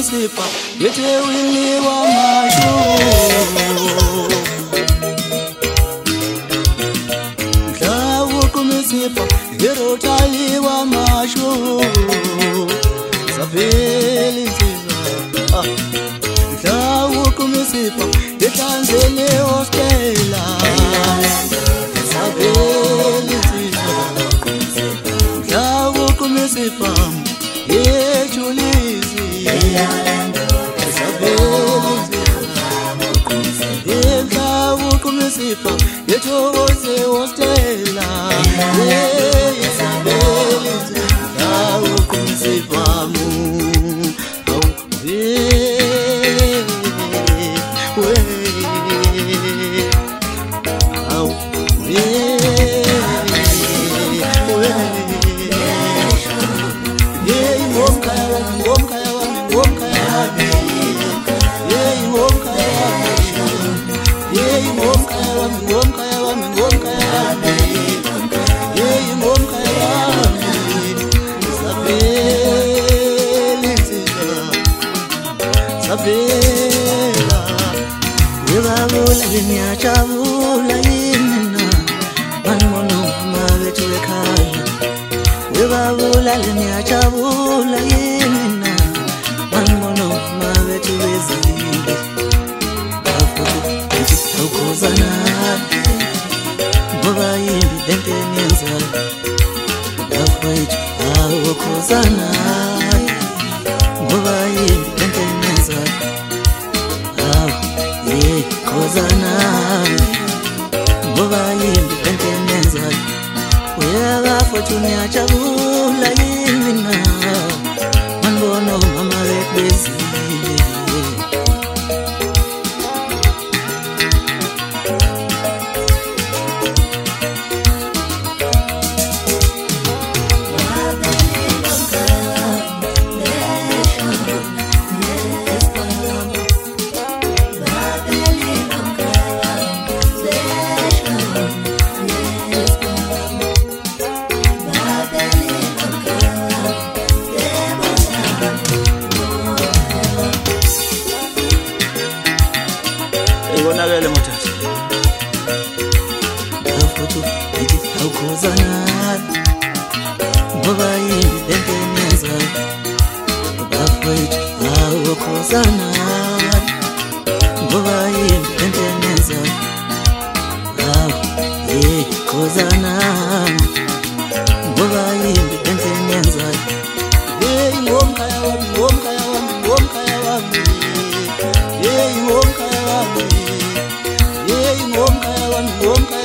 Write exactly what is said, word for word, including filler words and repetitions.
kumisipa yete wili wa masho Mlawu kumisipa yero tali wa masho Sabeli nziza Mlawu kumisipa yetanzele ostela Sabeli nziza Mlawu kumisipa yejulizi Mlawu kumisipa yetoze ostela Isabeli Mlawu kumisipa mu Sabela, webabula linyachabula yimina, manmono mabetu ekaya. Webabula linyachabula yimina, manmono mabetu ezili. Afuku eti aukozana, boba yimbi dente nienza. Afuku aukozana, boba yimbi dente nienza. Kozana Boba yimbi entenenza Weba fortune achabula yimina Manbono mama wekwezi Ibonakele muthathi Afutu eti aukozana Boba yimbi entenenza Afutu aukozana Boba yimbi entenenza Afutu kozana Boba yimbi entenenza Hey ngomkhaya wami ngomkhaya wami ngomkhaya wami Hey ngomkhaya wami Hey ngomkhaya wami ngomkhaya